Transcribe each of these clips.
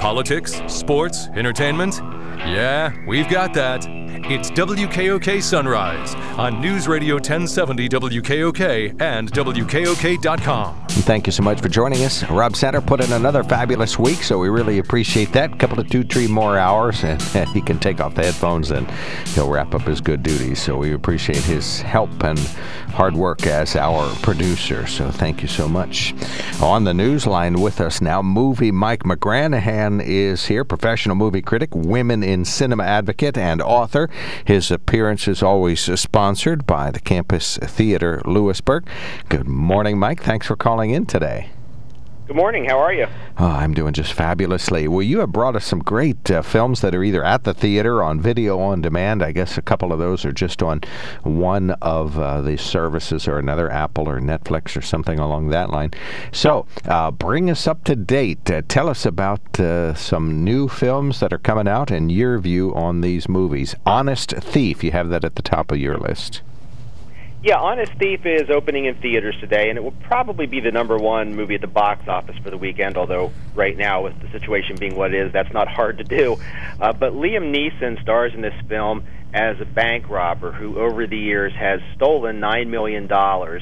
Politics, sports, entertainment? Yeah, we've got that. It's WKOK Sunrise on News Radio 1070 WKOK and WKOK.com. Thank you so much for joining us. Rob Satter put in another fabulous week, so we really appreciate that. A couple of 2-3 more hours, and he can take off the headphones and he'll wrap up his good duties. So we appreciate his help and hard work as our producer. So thank you so much. On the news line with us now, movie Mike McGranahan is here, professional movie critic, women in cinema advocate, and author. His appearance is always sponsored by the Campus Theater Lewisburg. Good morning, Mike. Thanks for calling in today. Good morning. How are you? Oh, I'm doing just fabulously. Well, you have brought us some great films that are either at the theater, on video on demand. I guess a couple of those are just on one of the services or another, Apple or Netflix or something along that line. So bring us up to date. Tell us about some new films that are coming out and your view on these movies. Honest Thief, you have that at the top of your list. Yeah, Honest Thief is opening in theaters today, and it will probably be the #1 movie at the box office for the weekend, although right now, with the situation being what it is, that's not hard to do. But Liam Neeson stars in this film as a bank robber who, over the years, has stolen $9 million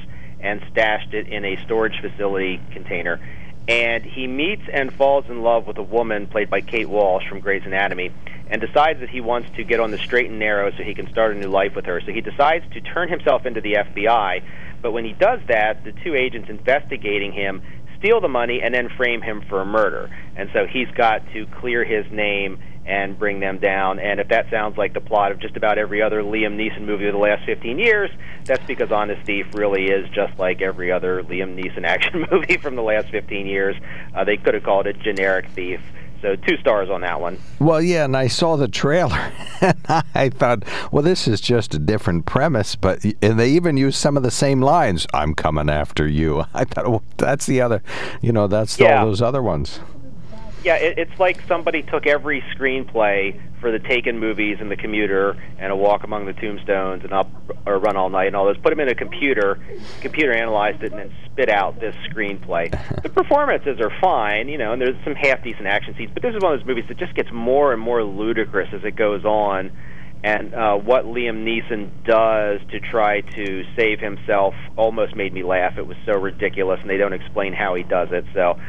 and stashed it in a storage facility container. And he meets and falls in love with a woman played by Kate Walsh from Grey's Anatomy, and decides that he wants to get on the straight and narrow so he can start a new life with her. So he decides to turn himself into the FBI, but when he does that, the two agents investigating him steal the money and then frame him for a murder. And so he's got to clear his name and bring them down. And if that sounds like the plot of just about every other Liam Neeson movie of the last 15 years, that's because Honest Thief really is just like every other Liam Neeson action movie from the last 15 years. They could have called it Generic Thief. So 2 stars on that one. Well, yeah, and I saw the trailer, and I thought, well, this is just a different premise, and they even use some of the same lines. I'm coming after you. I thought, well, that's the other, that's all those other ones. Yeah, it's like somebody took every screenplay for the Taken movies and The Commuter and A Walk Among the Tombstones and Run All Night and all those, put them in a computer analyzed it, and then spit out this screenplay. The performances are fine, and there's some half-decent action scenes, but this is one of those movies that just gets more and more ludicrous as it goes on, and what Liam Neeson does to try to save himself almost made me laugh. It was so ridiculous, and they don't explain how he does it, so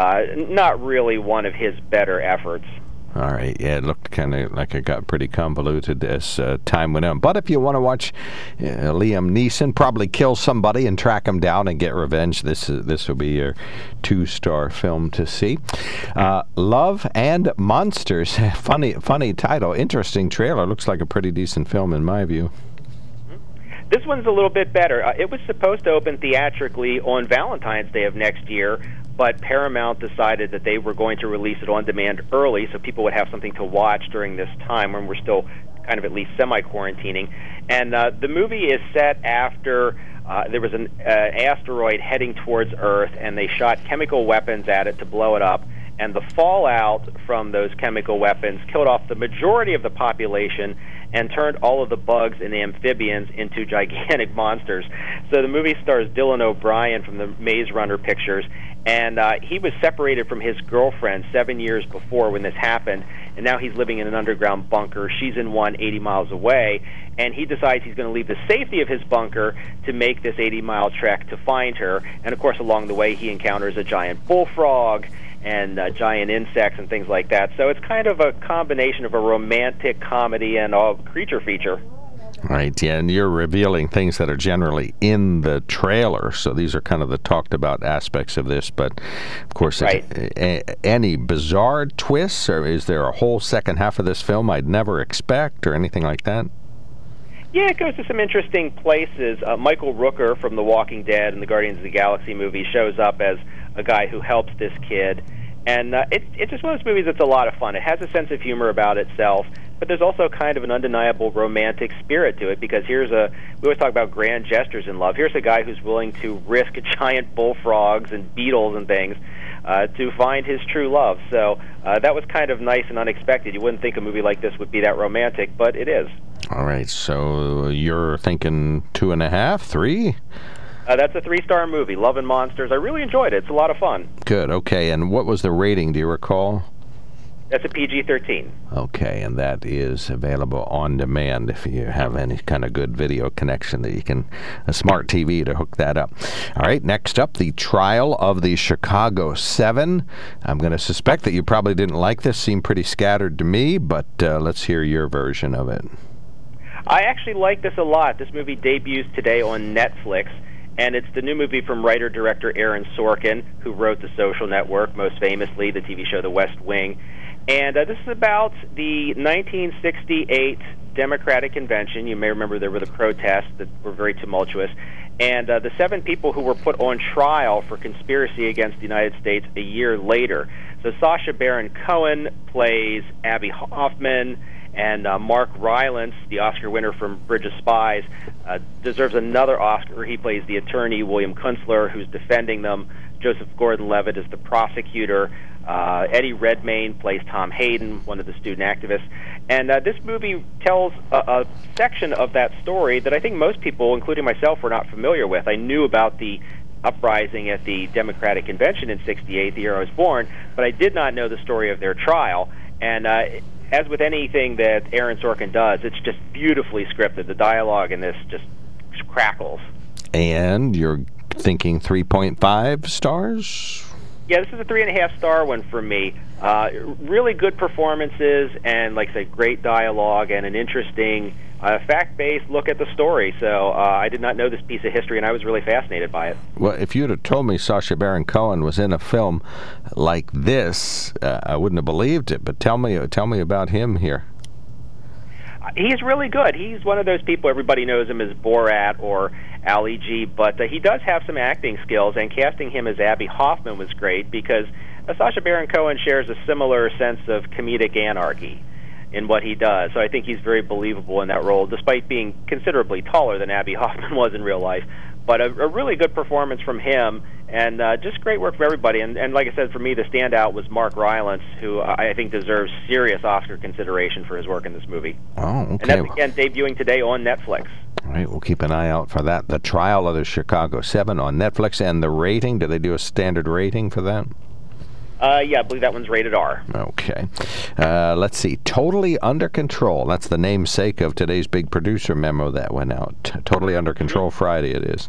not really one of his better efforts. All right, yeah, it looked kind of like it got pretty convoluted as time went on. But if you want to watch Liam Neeson probably kill somebody and track him down and get revenge, this will be your 2-star film to see. Love and Monsters, funny title, interesting trailer. Looks like a pretty decent film in my view. This one's a little bit better. It was supposed to open theatrically on Valentine's Day of next year, but Paramount decided that they were going to release it on demand early so people would have something to watch during this time when we're still kind of at least semi-quarantining. And the movie is set after there was an asteroid heading towards Earth, and they shot chemical weapons at it to blow it up. And the fallout from those chemical weapons killed off the majority of the population and turned all of the bugs and amphibians into gigantic monsters. So the movie stars Dylan O'Brien from the Maze Runner pictures, and he was separated from his girlfriend 7 years before when this happened, and now he's living in an underground bunker. She's in one 80 miles away, and he decides he's going to leave the safety of his bunker to make this 80-mile trek to find her. And, of course, along the way he encounters a giant bullfrog and giant insects and things like that. So it's kind of a combination of a romantic comedy and a creature feature. Right, yeah, and you're revealing things that are generally in the trailer, so these are kind of the talked about aspects of this, but of course, right. Any bizarre twists, or is there a whole second half of this film I'd never expect, or anything like that? Yeah, it goes to some interesting places. Michael Rooker from The Walking Dead and the Guardians of the Galaxy movie shows up as a guy who helps this kid. And it's just one of those movies that's a lot of fun. It has a sense of humor about itself, but there's also kind of an undeniable romantic spirit to it, because we always talk about grand gestures in love. Here's a guy who's willing to risk giant bullfrogs and beetles and things to find his true love. So that was kind of nice and unexpected. You wouldn't think a movie like this would be that romantic, but it is. All right, so you're thinking 2.5, 3? That's a 3-star movie, Love and Monsters. I really enjoyed it. It's a lot of fun. Good, okay. And what was the rating, do you recall? That's a PG-13. Okay, and that is available on demand if you have any kind of good video connection that you can, a smart TV to hook that up. All right, next up, The Trial of the Chicago 7. I'm going to suspect that you probably didn't like this. Seemed pretty scattered to me, but let's hear your version of it. I actually like this a lot. This movie debuts today on Netflix, and it's the new movie from writer-director Aaron Sorkin, who wrote The Social Network, most famously the TV show The West Wing. And this is about the 1968 Democratic Convention. You may remember there were the protests that were very tumultuous. And the 7 people who were put on trial for conspiracy against the United States a year later. So Sacha Baron Cohen plays Abby Hoffman, and Mark Rylance, the Oscar winner from Bridge of Spies, deserves another Oscar. He plays the attorney, William Kunstler, who's defending them. Joseph Gordon-Levitt is the prosecutor. Eddie Redmayne plays Tom Hayden, one of the student activists. And this movie tells a section of that story that I think most people, including myself, were not familiar with. I knew about the uprising at the Democratic Convention in '68, the year I was born, but I did not know the story of their trial. And as with anything that Aaron Sorkin does, it's just beautifully scripted. The dialogue in this just crackles. And you're thinking 3.5 stars? Yeah, this is a 3.5-star one for me. Really good performances and, like I said, great dialogue and an interesting fact-based look at the story. So I did not know this piece of history, and I was really fascinated by it. Well, if you'd have told me Sacha Baron Cohen was in a film like this, I wouldn't have believed it. But tell me about him here. He's really good. He's one of those people, everybody knows him as Borat or Ali G, but he does have some acting skills, and casting him as Abby Hoffman was great because Sacha Baron Cohen shares a similar sense of comedic anarchy in what he does. So I think he's very believable in that role, despite being considerably taller than Abby Hoffman was in real life. But a really good performance from him, and just great work for everybody. And like I said, for me, the standout was Mark Rylance, who I think deserves serious Oscar consideration for his work in this movie. Oh, okay. And that's, again, debuting today on Netflix. All right, we'll keep an eye out for that. The Trial of the Chicago 7 on Netflix. And the rating, do they do a standard rating for that? Yeah, I believe that one's rated R. Okay. Let's see. Totally Under Control. That's the namesake of today's big producer memo that went out. Totally Under Control Friday it is.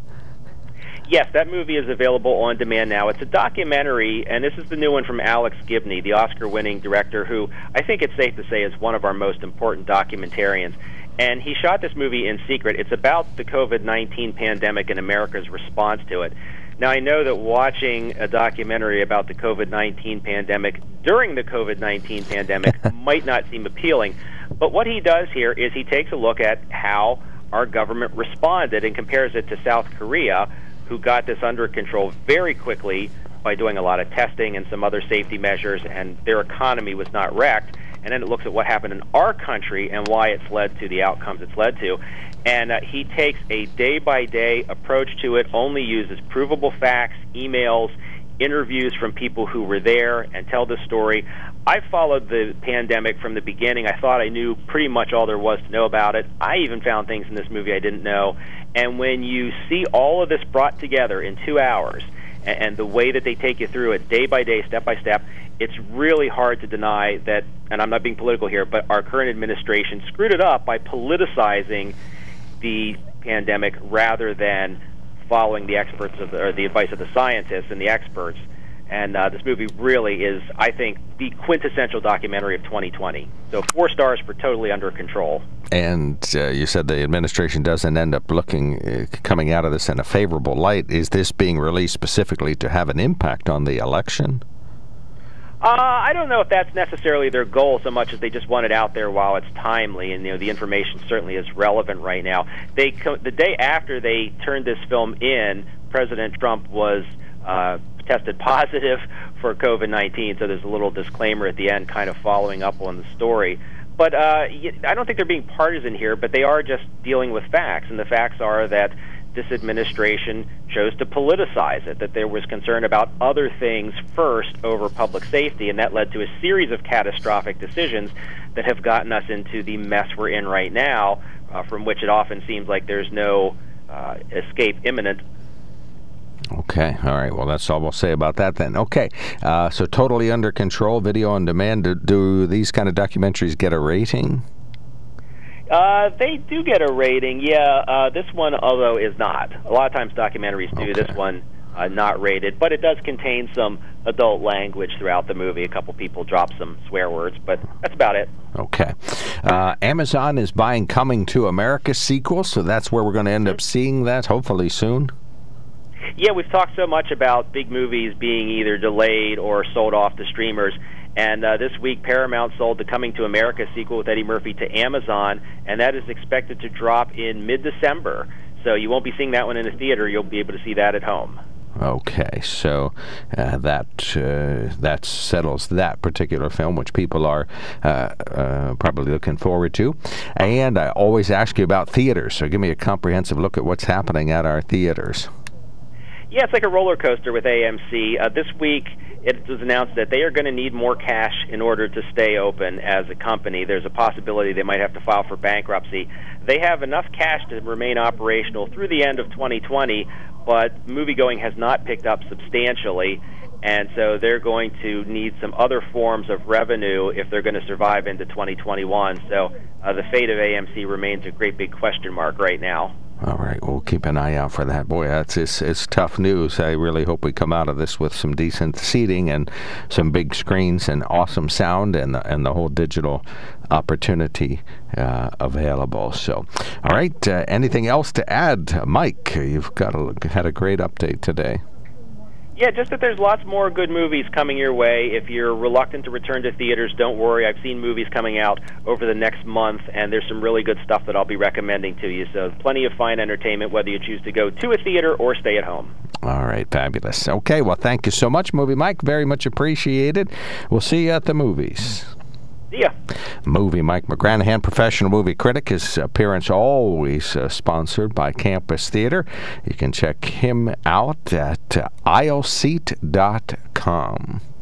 Yes, that movie is available on demand now. It's a documentary, and this is the new one from Alex Gibney, the Oscar-winning director, who I think it's safe to say is one of our most important documentarians. And he shot this movie in secret. It's about the COVID-19 pandemic and America's response to it. Now, I know that watching a documentary about the COVID-19 pandemic during the COVID-19 pandemic might not seem appealing, but what he does here is he takes a look at how our government responded and compares it to South Korea, who got this under control very quickly by doing a lot of testing and some other safety measures, and their economy was not wrecked. And then it looks at what happened in our country and why it's led to the outcomes it's led to. And he takes a day-by-day approach to it, only uses provable facts, emails, interviews from people who were there, and tell the story. I followed the pandemic from the beginning. I thought I knew pretty much all there was to know about it. I even found things in this movie I didn't know. And when you see all of this brought together in 2 hours, and the way that they take you through it day by day, step by step, it's really hard to deny that, and I'm not being political here, but our current administration screwed it up by politicizing the pandemic rather than following the experts or the advice of the scientists and the experts. And this movie really is, I think, the quintessential documentary of 2020. So 4 stars for Totally Under Control. And you said the administration doesn't end up coming out of this in a favorable light. Is this being released specifically to have an impact on the election? I don't know if that's necessarily their goal so much as they just want it out there while it's timely, and the information certainly is relevant right now. The day after they turned this film in, President Trump was tested positive for COVID-19, so there's a little disclaimer at the end kind of following up on the story. But I don't think they're being partisan here, but they are just dealing with facts, and the facts are that this administration chose to politicize it, that there was concern about other things first over public safety, and that led to a series of catastrophic decisions that have gotten us into the mess we're in right now, from which it often seems like there's no escape imminent. Okay. All right. Well, that's all we'll say about that then. Okay. So Totally Under Control, video on demand. Do these kind of documentaries get a rating? They do get a rating, yeah. This one, although, is not. A lot of times documentaries do. Okay. This one, not rated. But it does contain some adult language throughout the movie. A couple people drop some swear words, but that's about it. Okay. Amazon is buying Coming to America sequel, so that's where we're going to end up seeing that, hopefully soon. Yeah, we've talked so much about big movies being either delayed or sold off to streamers. And this week, Paramount sold the Coming to America sequel with Eddie Murphy to Amazon, and that is expected to drop in mid-December. So you won't be seeing that one in the theater. You'll be able to see that at home. Okay, so that settles that particular film, which people are probably looking forward to. And I always ask you about theaters, so give me a comprehensive look at what's happening at our theaters. Yeah, it's like a roller coaster with AMC. This week, it was announced that they are going to need more cash in order to stay open as a company. There's a possibility they might have to file for bankruptcy. They have enough cash to remain operational through the end of 2020, but moviegoing has not picked up substantially, and so they're going to need some other forms of revenue if they're going to survive into 2021. So the fate of AMC remains a great big question mark right now. All right, we'll keep an eye out for that. Boy, it's tough news. I really hope we come out of this with some decent seating and some big screens and awesome sound and the whole digital opportunity available. So, all right, anything else to add, Mike? You've had a great update today. Yeah, just that there's lots more good movies coming your way. If you're reluctant to return to theaters, don't worry. I've seen movies coming out over the next month, and there's some really good stuff that I'll be recommending to you. So plenty of fine entertainment, whether you choose to go to a theater or stay at home. All right, fabulous. Okay, well, thank you so much, Movie Mike. Very much appreciated. We'll see you at the movies. Yeah. Movie Mike McGranahan, professional movie critic. His appearance always sponsored by Campus Theater. You can check him out at aisleseat.com.